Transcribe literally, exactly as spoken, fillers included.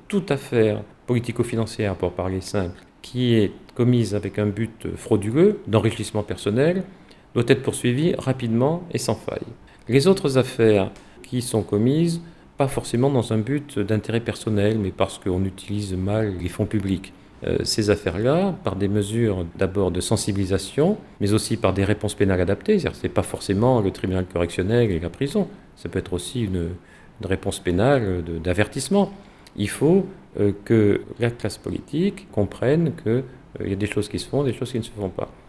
toute affaire politico-financière, pour parler simple, qui est commise avec un but frauduleux, d'enrichissement personnel, doit être poursuivie rapidement et sans faille. Les autres affaires qui sont commises, pas forcément dans un but d'intérêt personnel, mais parce qu'on utilise mal les fonds publics. Euh, ces affaires-là, par des mesures d'abord de sensibilisation, mais aussi par des réponses pénales adaptées, c'est-à-dire que ce n'est pas forcément le tribunal correctionnel et la prison, ça peut être aussi une, une réponse pénale de, d'avertissement. Il faut euh, que la classe politique comprenne qu'il euh, y a des choses qui se font, des choses qui ne se font pas.